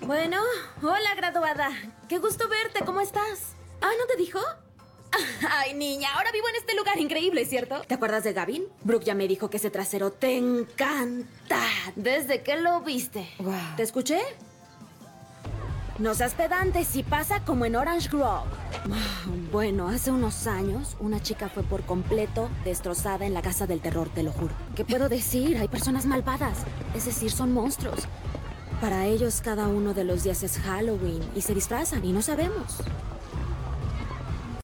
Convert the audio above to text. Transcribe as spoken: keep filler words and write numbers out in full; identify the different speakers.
Speaker 1: Bueno, hola, graduada. Qué gusto verte, ¿cómo estás? Ah, ¿no te dijo? Ay, niña, ahora vivo en este lugar increíble, ¿cierto? ¿Te acuerdas de Gavin? Brooke ya me dijo que ese trasero te encanta. ¿Desde que lo viste? Wow. ¿Te escuché? No seas pedante, si pasa como en Orange Grove. Bueno, hace unos años, una chica fue por completo destrozada en la casa del terror, te lo juro. ¿Qué puedo decir? Hay personas malvadas. Es decir, son monstruos. Para ellos, cada uno de los días es Halloween y se disfrazan y no sabemos.